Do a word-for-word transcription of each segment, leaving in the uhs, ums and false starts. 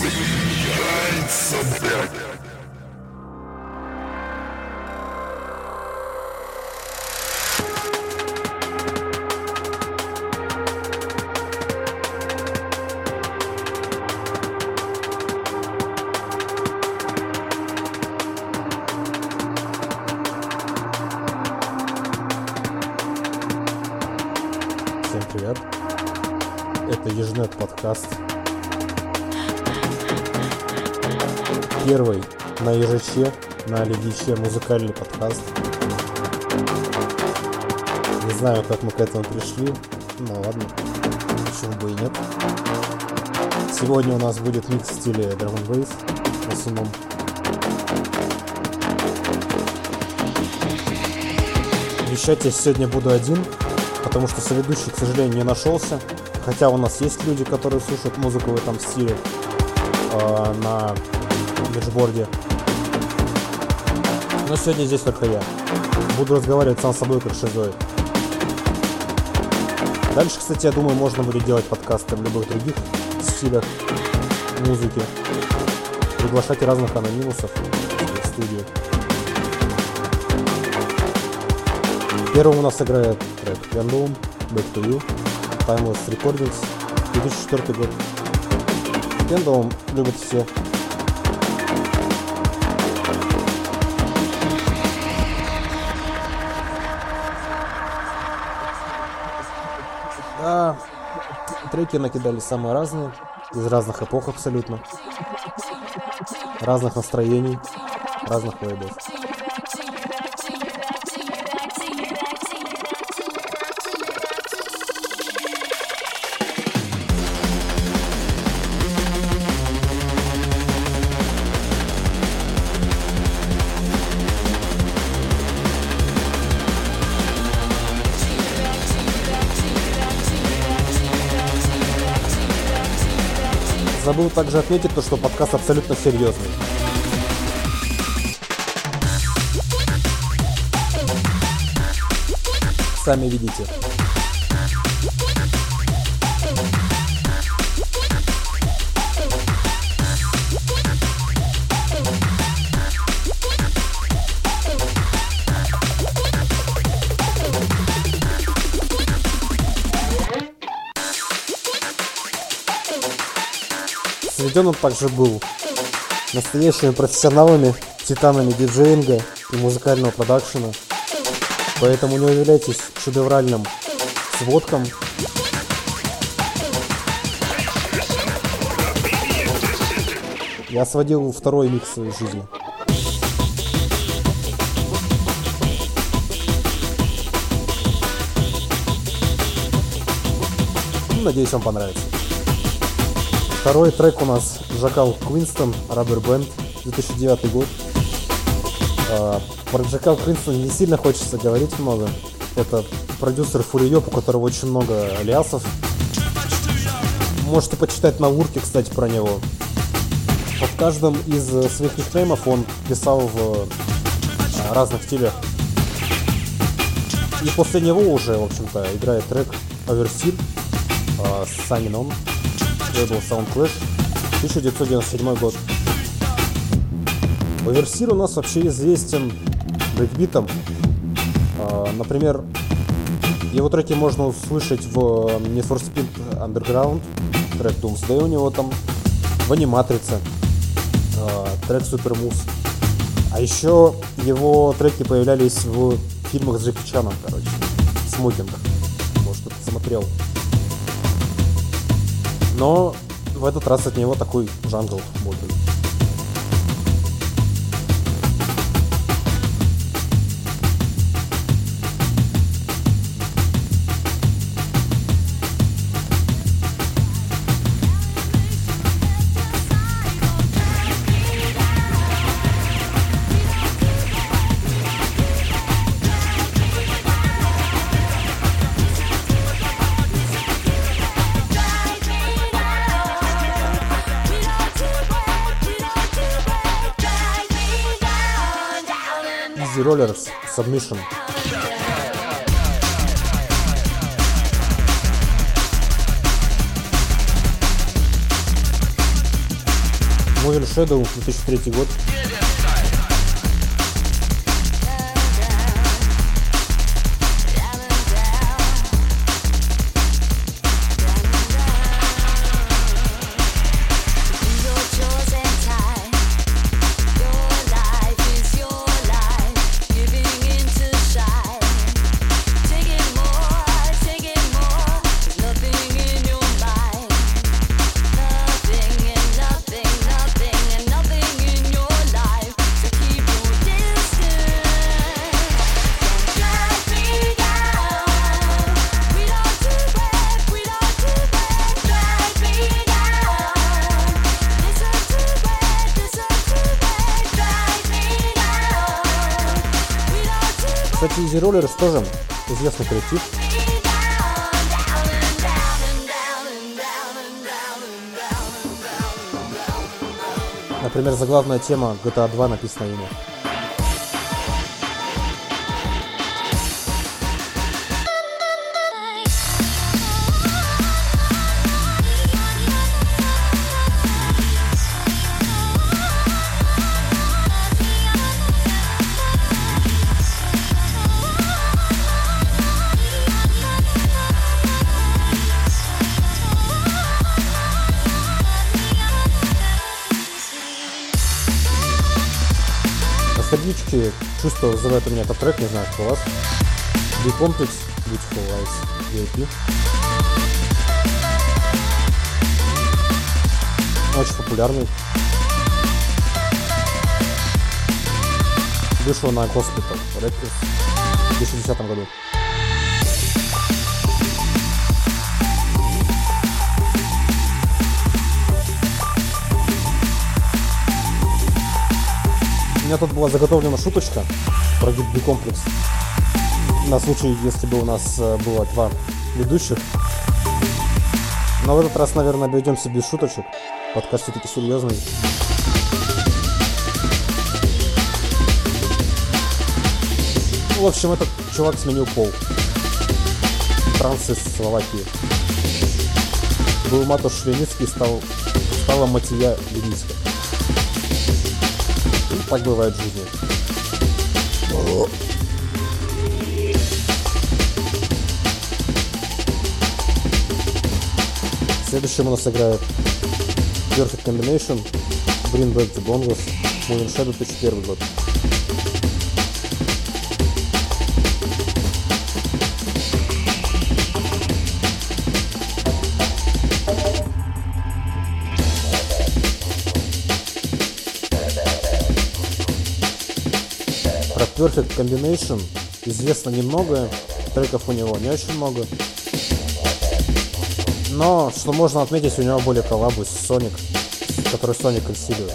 Всем привет. Это Ежнет подкаст. Первый на Ежече, на Ледиче музыкальный подкаст. Не знаю, как мы к этому пришли, но ладно, почему бы и нет. Сегодня у нас будет микс в стиле Drum and Bass, в основном. Вещать я сегодня буду один, потому что соведущий, к сожалению, не нашелся. Хотя у нас есть люди, которые слушают музыку в этом стиле э, на биржборде. Но сегодня здесь только я. Буду разговаривать сам с собой как шизоид. Дальше, кстати, я думаю, можно будет делать подкасты в любых других стилях музыки. Приглашать разных анонимусов в студию. Первым у нас играет трек Pendulum, Back to You, Timeless Recordings, две тысячи четвёртый год. Pendulum любят все. Да, треки накидали самые разные, из разных эпох абсолютно, разных настроений, разных вайбов. Забыл также отметить то, что подкаст абсолютно серьезный. Сами видите. Сведен он также был настоящими профессионалами, титанами диджеинга и музыкального продакшена. Поэтому не удивляйтесь шедевральным сводкам. Я сводил второй микс в своей жизни. Надеюсь, вам понравится. Второй трек у нас Джакал Квинстон, Rubber Band, две тысячи девятый год. А, про Джакал Квинстон не сильно хочется говорить много. Это продюсер Фуриёп, у которого очень много алиасов. Можете почитать на Вурке, кстати, про него. Под каждым из своих никнеймов он писал в а, разных стилях. И после него уже, в общем-то, играет трек Overseer а, с Signing On. Лейбл Sound Clash, тысяча девятьсот девяносто седьмой год. Overseer у нас вообще известен брейкбитом. А, например, его треки можно услышать в Need for Speed Underground, трек Doomsday у него там, в Аниматрице, а, трек Super Moose. А еще его треки появлялись в фильмах с Джеки Чаном, короче, в смокингах. Может, кто-то смотрел. Но в этот раз от него такой джангл модный. Easy Rollers Submission. Moving Shadow, две тысячи третий год. Кстати, Easy Rollers тоже известный коллектив. Например, заглавная тема джи ти эй два написана ими. Ностальгические чувства вызывает у меня этот трек, не знаю, что у вас. B-Complex, Beautiful Lies, ви ай пи. Очень популярный. Вышел на Hospital Records в две тысячи десятом году. У меня тут была заготовлена шуточка про B-Complex. На случай, если бы у нас было два ведущих. Но в этот раз, наверное, обойдемся без шуточек. Подкаст все-таки серьезный. В общем, этот чувак сменил пол. Транс из Словакии. Был Матош Швеницкий, стал, стала Матия Леницкая. Ну, так бывает в жизни. Следующим у нас играет Perfect Combination, Bring Back the Bongos, Moving Shadow, две тысячи первый год. Про Perfect Combination известно немного, треков у него не очень много. Но, что можно отметить, у него были коллабы с Sonic, который Sonic консилирует.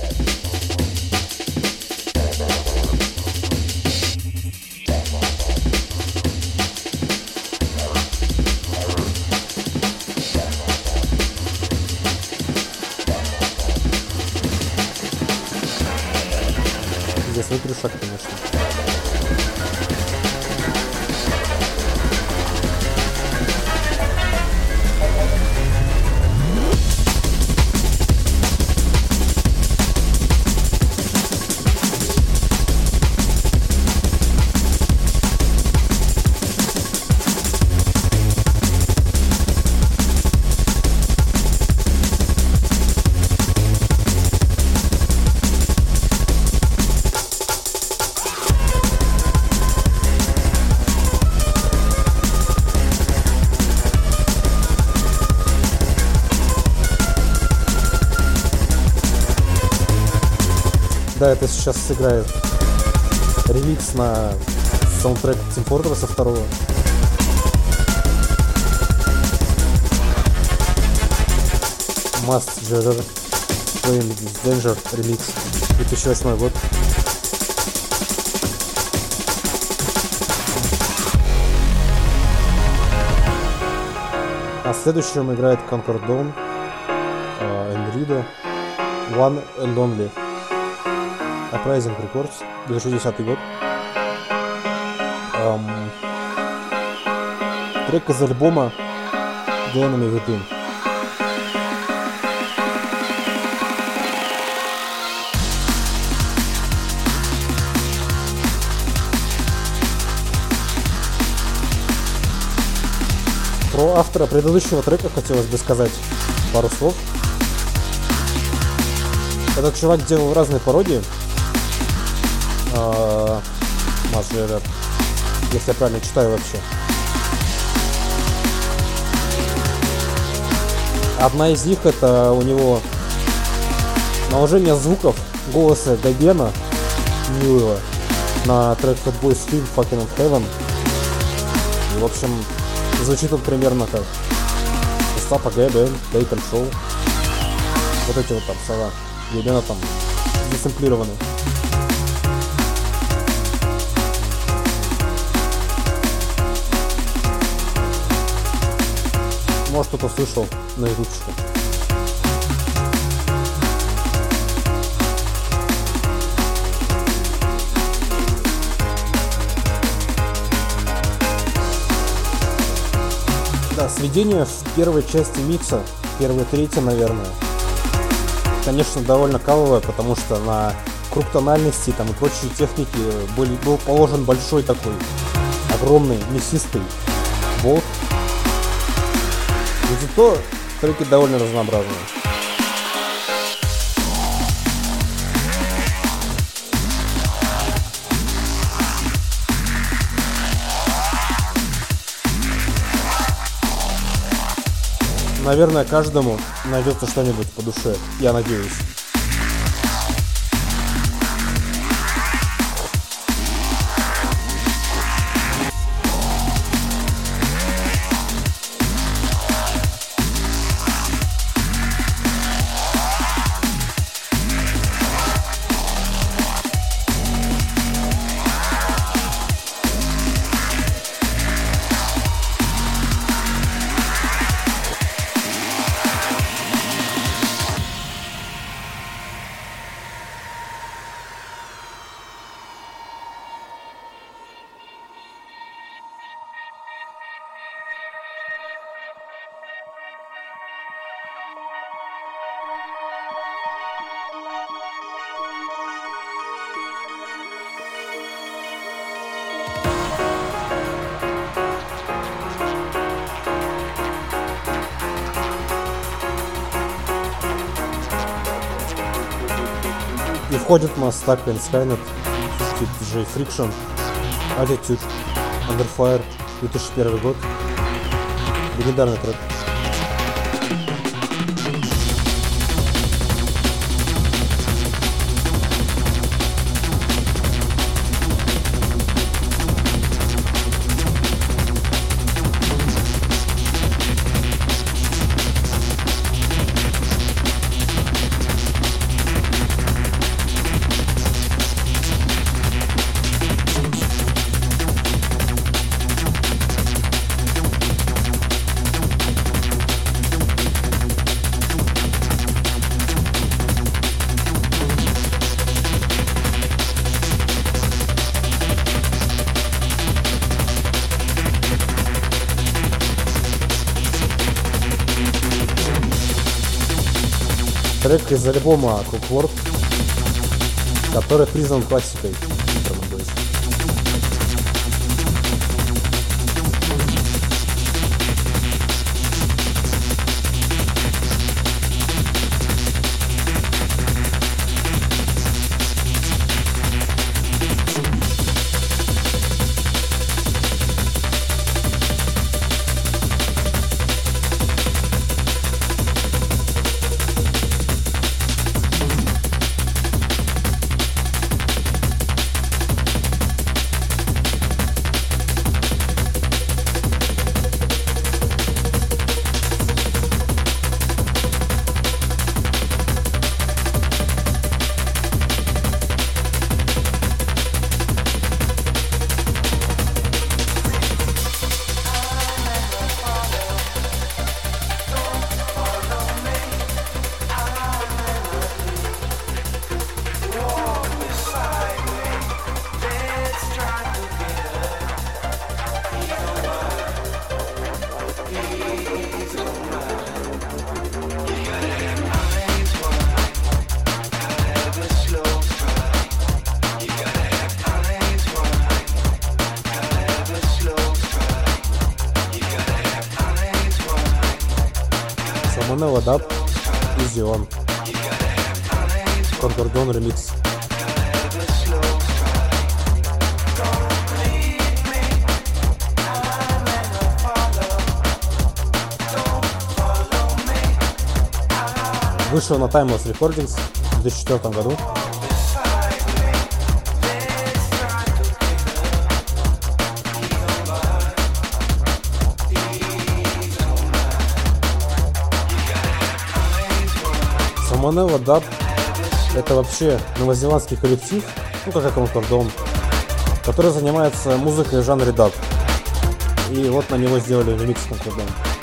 Здесь вытрюшак, конечно. Да, это сейчас сыграет ремикс на саундтрек Team Fortress второго. Must Jagger Playing with Danger ремикс, две тысячи восьмой год. А следующим играет Conquer Dawn, uh, Enrido, One and Only. Uprising Records, две тысячи десятый год. Um, трек из альбома The Enemy Within. Про автора предыдущего трека хотелось бы сказать пару слов. Этот чувак делал разные пародии. Мажи рэп, если я правильно читаю вообще. Одна из них — это у него наложение звуков голоса Габена Ньюэлла на трек Fatboy Slim Fucking of Heaven. И, в общем, звучит он примерно как Стапа Габен, Day Control. Вот эти вот там слова Габена там засэмплированы. Может, кто-то слышал на ютубчике. Да, сведение в первой части микса, первой трети, наверное, конечно, довольно кавовое, потому что на круг тональности там и прочие техники был, был положен большой такой, огромный, мясистый болт. И зато треки довольно разнообразные. Наверное, каждому найдется что-нибудь по душе, я надеюсь. И входит у нас Stuck in Skynet, диджей Friction, Attitude, Under Fire, две тысячи первый год. Легендарный трек. Трек из альбома Crookwork, который признан классикой. Salmonella Dub, Easy On. Concord ремикс. Вышел на Timeless Recordings в две тысячи четвёртом году. Salmonella Dub — это вообще новозеландский коллектив, ну как и Concord, который занимается музыкой в жанре даб. И вот на него сделали ремикс Concord.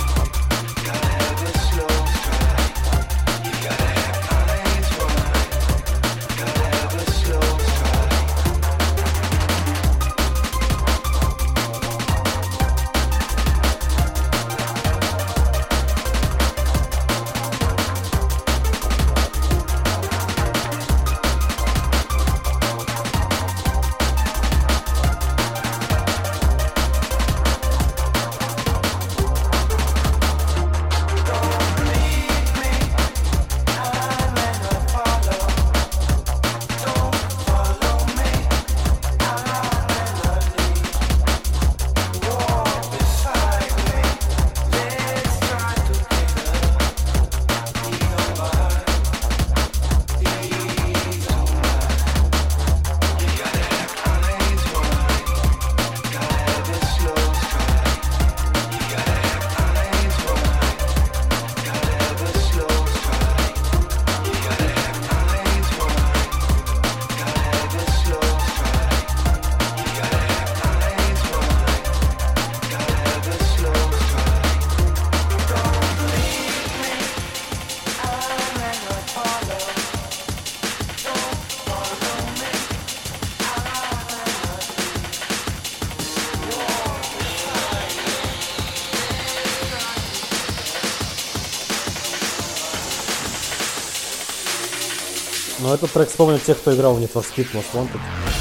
Но этот трек вспомнят те, кто играл в Need for Speed Most Wanted.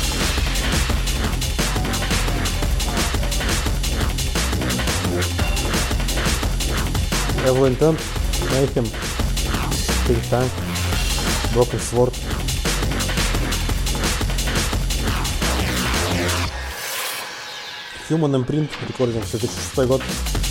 Evil Intent, Mayhem, Think Tank, Broken Sword. Human Imprint, рекординг две тысячи шестой год.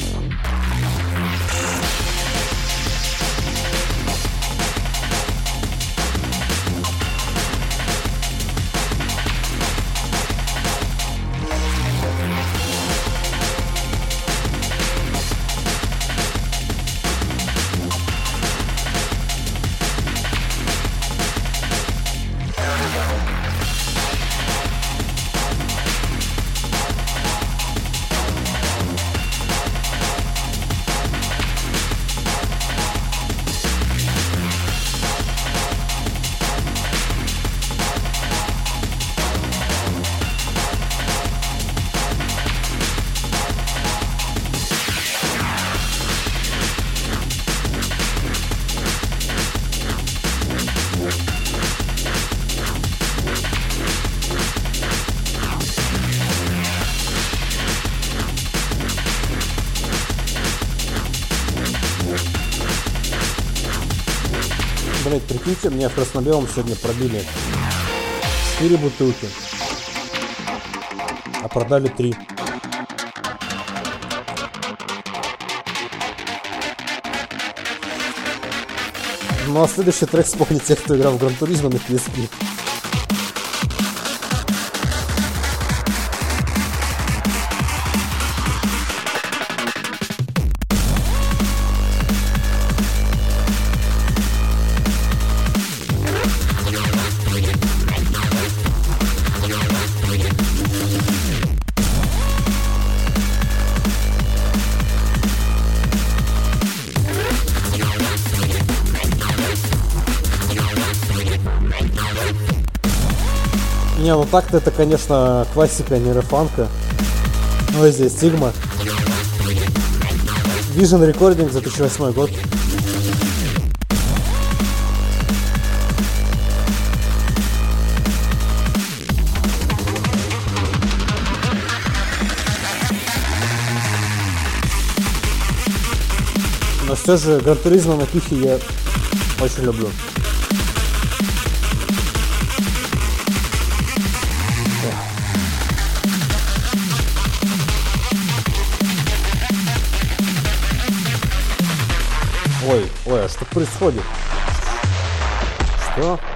Блять, прикиньте, мне в красно-белом сегодня пробили четыре бутылки, а продали три. Ну а следующий трек вспомнит те, кто играл в Gran Turismo на пи эс пи. Не, ну так-то это, конечно, классика нейрофанка. Ну, здесь Sigma. Vision Recording, две тысячи восьмой год. Но все же Гран Туризмо на пихе я очень люблю. Ой, ой, а что происходит? Что?